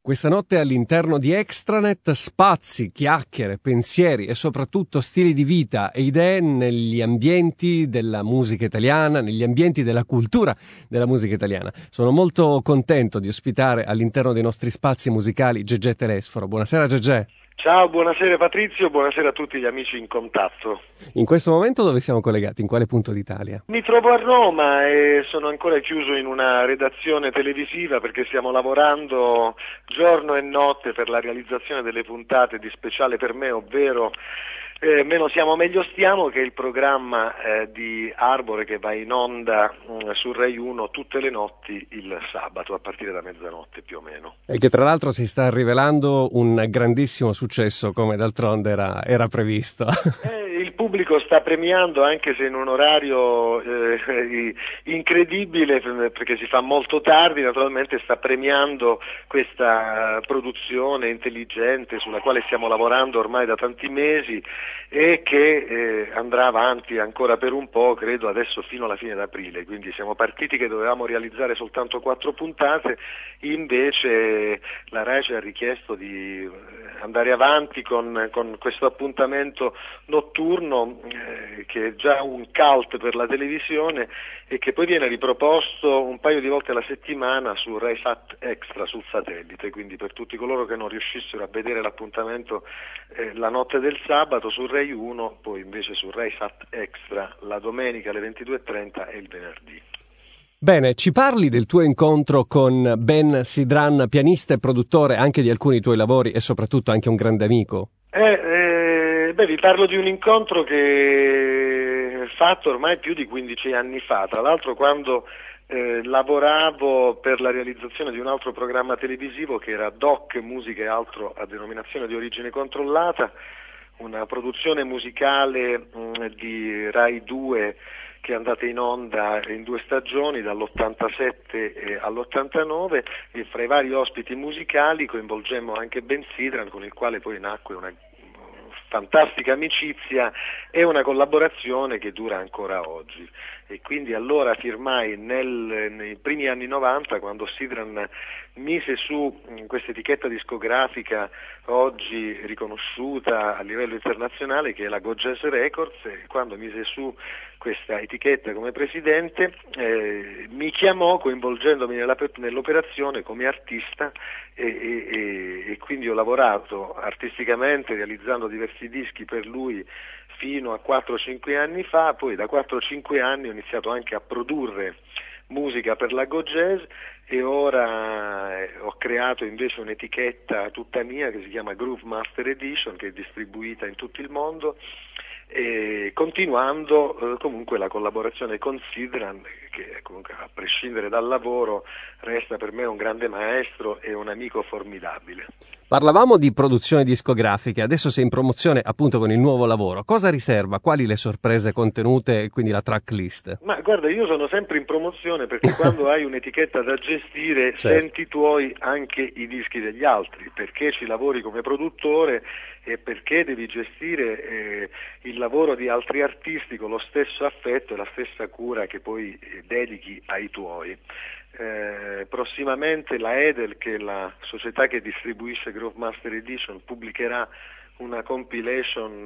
Questa notte all'interno di Extranet, spazi, chiacchiere, pensieri e soprattutto stili di vita e idee negli ambienti della musica italiana, negli ambienti della cultura della musica italiana. Sono molto contento di ospitare all'interno dei nostri spazi musicali Gegè Telesforo. Buonasera Gegè. Ciao, buonasera Patrizio, buonasera a tutti gli amici in contatto. In questo momento dove siamo collegati? In quale punto d'Italia? Mi trovo a Roma e sono ancora chiuso in una redazione televisiva perché stiamo lavorando giorno e notte per la realizzazione delle puntate di Speciale per me, ovvero Meno siamo meglio stiamo, che è il programma di Arbore che va in onda su Rai 1 tutte le notti il sabato a partire da mezzanotte più o meno. E che tra l'altro si sta rivelando un grandissimo successo, come d'altronde era previsto. Il pubblico sta premiando, anche se in un orario incredibile, perché si fa molto tardi, naturalmente sta premiando questa produzione intelligente sulla quale stiamo lavorando ormai da tanti mesi e che andrà avanti ancora per un po', credo adesso fino alla fine d'aprile. Quindi siamo partiti che dovevamo realizzare soltanto 4 puntate, invece la Rai ci ha richiesto di andare avanti con questo appuntamento notturno che è già un cult per la televisione e che poi viene riproposto un paio di volte alla settimana su Rai Sat Extra sul satellite, quindi per tutti coloro che non riuscissero a vedere l'appuntamento la notte del sabato su Rai 1, poi invece su Rai Sat Extra la domenica alle 22:30 e il venerdì. Bene, ci parli del tuo incontro con Ben Sidran, pianista e produttore anche di alcuni tuoi lavori e soprattutto anche un grande amico? Vi parlo di un incontro che è fatto ormai più di 15 anni fa, tra l'altro quando lavoravo per la realizzazione di un altro programma televisivo che era Doc, musica e altro a denominazione di origine controllata, una produzione musicale di Rai 2 che è andata in onda in 2 stagioni, dall'87 all'89, e fra i vari ospiti musicali coinvolgemmo anche Ben Sidran, con il quale poi nacque una fantastica amicizia e una collaborazione che dura ancora oggi. E quindi allora firmai nei primi anni 90, quando Sidran mise su questa etichetta discografica oggi riconosciuta a livello internazionale, che è la Go Jazz Records, e quando mise su questa etichetta come presidente mi chiamò coinvolgendomi nell'operazione come artista e quindi ho lavorato artisticamente realizzando diversi dischi per lui fino a 4-5 anni fa. Poi da 4-5 anni ho iniziato anche a produrre musica per la Go Jazz e ora ho creato invece un'etichetta tutta mia che si chiama Groove Master Edition, che è distribuita in tutto il mondo, e continuando comunque la collaborazione con Sidran, che comunque a prescindere dal lavoro resta per me un grande maestro e un amico formidabile. Parlavamo di produzione discografiche, adesso sei in promozione appunto con il nuovo lavoro. Cosa riserva? Quali le sorprese contenute e quindi la tracklist? Ma guarda, io sono sempre in promozione perché quando hai un'etichetta da gestire certo, senti tuoi anche i dischi degli altri, perché ci lavori come produttore e perché devi gestire il lavoro di altri artisti con lo stesso affetto e la stessa cura che poi dedichi ai tuoi. Prossimamente la Edel, che è la società che distribuisce Groove Master Edition, pubblicherà una compilation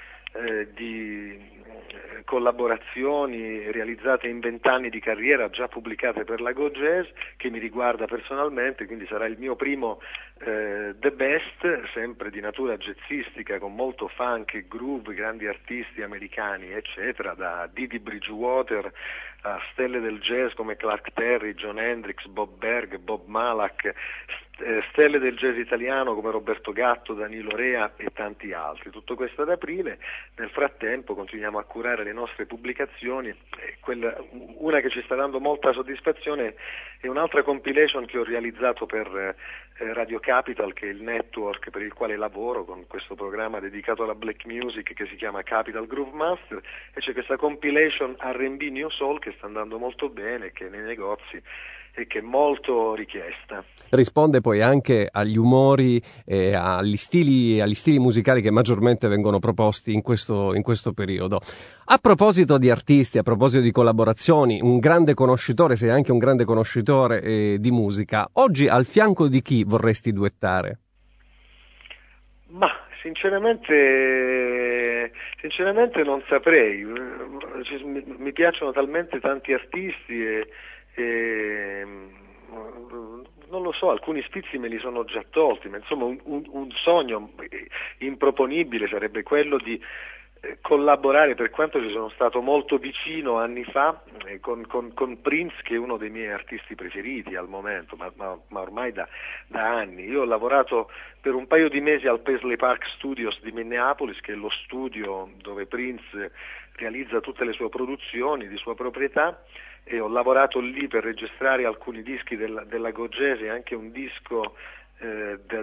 di collaborazioni realizzate in 20 anni di carriera già pubblicate per la Go Jazz, che mi riguarda personalmente, quindi sarà il mio primo The Best, sempre di natura jazzistica, con molto funk e groove, grandi artisti americani eccetera, da Didi Bridgewater a stelle del jazz come Clark Terry, John Hendricks, Bob Berg, Bob Malak, stelle del jazz italiano come Roberto Gatto, Danilo Rea e tanti altri. Tutto questo ad aprile. Nel frattempo continuiamo a curare le nostre pubblicazioni, una che ci sta dando molta soddisfazione è un'altra compilation che ho realizzato per Radio Capital, che è il network per il quale lavoro, con questo programma dedicato alla black music che si chiama Capital Groove Master, e c'è questa compilation R&B New Soul che sta andando molto bene, che nei negozi e che è molto richiesta. Risponde poi anche agli umori e agli stili musicali che maggiormente vengono proposti in questo periodo. A proposito di artisti, a proposito di collaborazioni, un grande conoscitore, sei anche un grande conoscitore di musica. Oggi al fianco di chi vorresti duettare? Ma sinceramente non saprei. Mi piacciono talmente tanti artisti e non lo so, alcuni spizi me li sono già tolti, ma insomma un sogno improponibile sarebbe quello di collaborare, per quanto ci sono stato molto vicino anni fa, con Prince, che è uno dei miei artisti preferiti al momento, ma ormai da anni. Io ho lavorato per un paio di mesi al Paisley Park Studios di Minneapolis, che è lo studio dove Prince realizza tutte le sue produzioni di sua proprietà, e ho lavorato lì per registrare alcuni dischi della Go Jazz e anche un disco del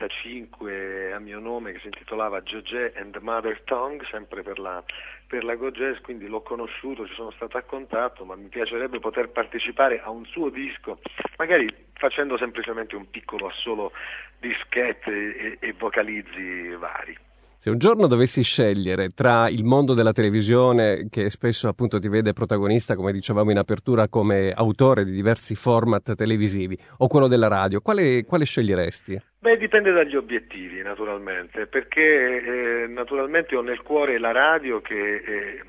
95 a mio nome che si intitolava Jazz and the Mother Tongue, sempre per la Go Jazz, quindi l'ho conosciuto, ci sono stato a contatto, ma mi piacerebbe poter partecipare a un suo disco, magari facendo semplicemente un piccolo assolo di scat e vocalizzi vari. Se un giorno dovessi scegliere tra il mondo della televisione, che spesso appunto ti vede protagonista, come dicevamo in apertura, come autore di diversi format televisivi, o quello della radio, quale sceglieresti? Beh, dipende dagli obiettivi, naturalmente, perché naturalmente ho nel cuore la radio, che è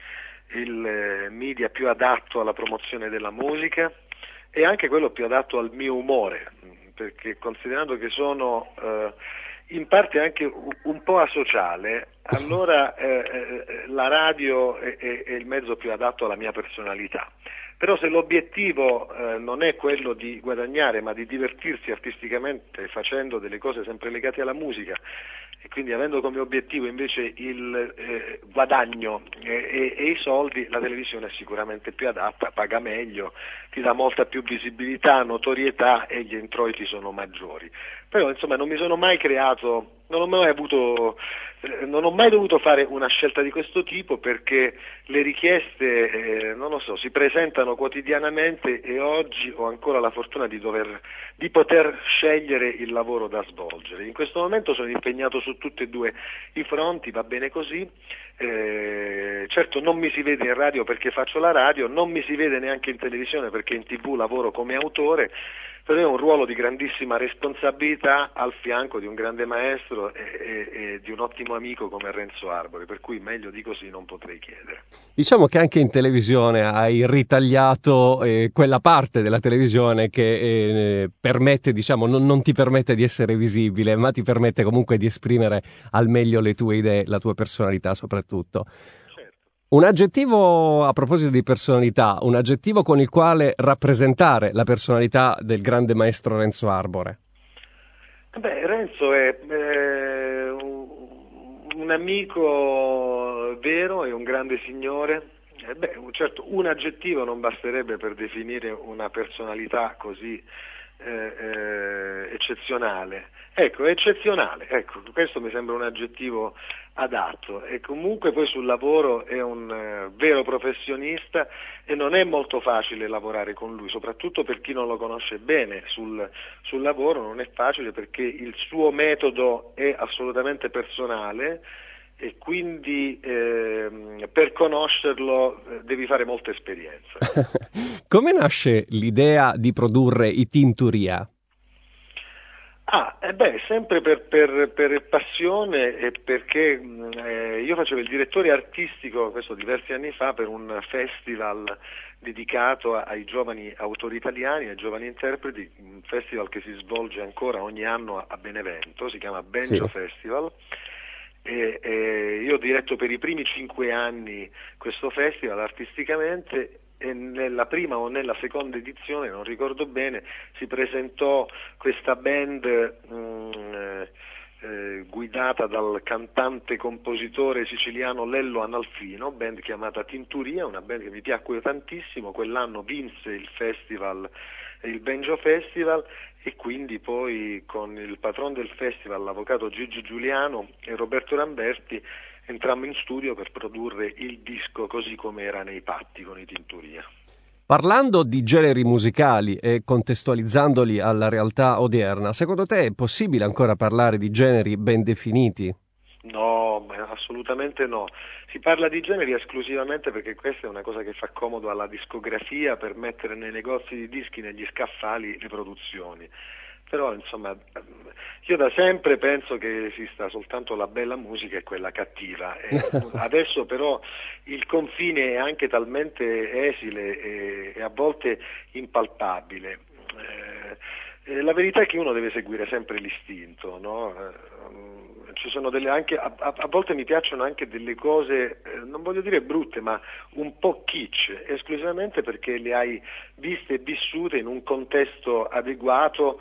il media più adatto alla promozione della musica e anche quello più adatto al mio umore, perché considerando che sono in parte anche un po' asociale, allora la radio è il mezzo più adatto alla mia personalità. Però se l'obiettivo non è quello di guadagnare, ma di divertirsi artisticamente facendo delle cose sempre legate alla musica, e quindi avendo come obiettivo invece il guadagno e i soldi, la televisione è sicuramente più adatta, paga meglio, ti dà molta più visibilità, notorietà e gli introiti sono maggiori. Però insomma non mi sono mai creato, non ho mai dovuto fare una scelta di questo tipo, perché le richieste non lo so, si presentano quotidianamente e oggi ho ancora la fortuna di poter scegliere il lavoro da svolgere. In questo momento sono impegnato su tutti e due i fronti, va bene così. Certo non mi si vede in radio perché faccio la radio, non mi si vede neanche in televisione perché in TV lavoro come autore, però è un ruolo di grandissima responsabilità al fianco di un grande maestro e di un ottimo amico come Renzo Arbore, per cui meglio di così non potrei chiedere. Diciamo che anche in televisione hai ritagliato quella parte della televisione che permette, diciamo, non ti permette di essere visibile, ma ti permette comunque di esprimere al meglio le tue idee, la tua personalità soprattutto. Un aggettivo, a proposito di personalità, un aggettivo con il quale rappresentare la personalità del grande maestro Renzo Arbore. Beh, Renzo è un amico vero e un grande signore. Certo, un aggettivo non basterebbe per definire una personalità così eccezionale. Ecco, eccezionale, ecco, questo mi sembra un aggettivo adatto, e comunque poi sul lavoro è un vero professionista e non è molto facile lavorare con lui, soprattutto per chi non lo conosce bene sul lavoro. Non è facile perché il suo metodo è assolutamente personale e quindi per conoscerlo devi fare molta esperienza. Come nasce l'idea di produrre i Tinturia? Sempre per passione e perché io facevo il direttore artistico, questo diversi anni fa, per un festival dedicato ai giovani autori italiani, ai giovani interpreti, un festival che si svolge ancora ogni anno a Benevento, si chiama Benjo Festival. E io ho diretto per i primi 5 anni questo festival artisticamente, e nella prima o nella seconda edizione, non ricordo bene, si presentò questa band guidata dal cantante compositore siciliano Lello Analfino, band chiamata Tinturia, una band che mi piacque tantissimo. Quell'anno vinse il festival, il Benjo Festival, e quindi poi con il patron del festival, l'avvocato Gigi Giuliano e Roberto Ramberti, entrammo in studio per produrre il disco così come era nei patti con i Tinturia. Parlando di generi musicali e contestualizzandoli alla realtà odierna, secondo te è possibile ancora parlare di generi ben definiti? No, assolutamente no. Si parla di generi esclusivamente perché questa è una cosa che fa comodo alla discografia per mettere nei negozi di dischi, negli scaffali, le produzioni. Però insomma, io da sempre penso che esista soltanto la bella musica e quella cattiva. Adesso però il confine è anche talmente esile e a volte impalpabile. La verità è che uno deve seguire sempre l'istinto, no? Ci sono a volte mi piacciono anche delle cose, non voglio dire brutte, ma un po' kitsch, esclusivamente perché le hai viste e vissute in un contesto adeguato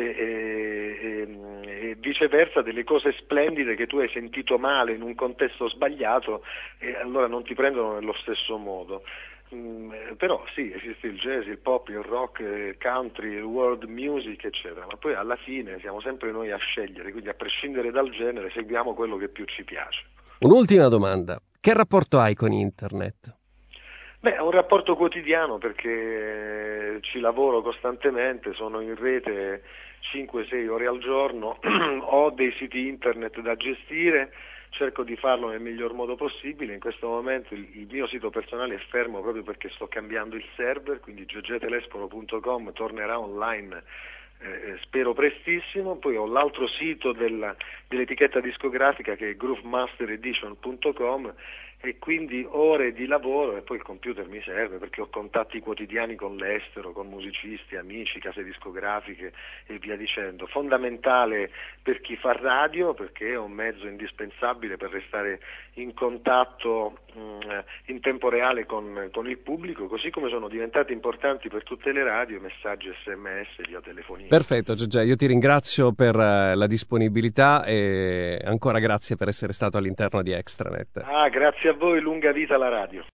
e viceversa delle cose splendide che tu hai sentito male in un contesto sbagliato e allora non ti prendono nello stesso modo. Però sì, esiste il jazz, il pop, il rock, il country, il world music, eccetera, ma poi alla fine siamo sempre noi a scegliere, quindi a prescindere dal genere seguiamo quello che più ci piace. Un'ultima domanda. Che rapporto hai con internet? Beh, è un rapporto quotidiano perché ci lavoro costantemente, sono in rete 5-6 ore al giorno, ho dei siti internet da gestire, cerco di farlo nel miglior modo possibile. In questo momento il mio sito personale è fermo proprio perché sto cambiando il server, quindi ggetelespolo.com tornerà online spero prestissimo. Poi ho l'altro sito dell'etichetta discografica che è groovemasteredition.com e quindi ore di lavoro e poi il computer mi serve perché ho contatti quotidiani con l'estero, con musicisti, amici, case discografiche e via dicendo. Fondamentale per chi fa radio perché è un mezzo indispensabile per restare in contatto in tempo reale con il pubblico, così come sono diventati importanti per tutte le radio messaggi SMS via telefonino. Perfetto, Gegè, io ti ringrazio per la disponibilità e ancora grazie per essere stato all'interno di Extranet. Grazie a voi, lunga vita alla radio.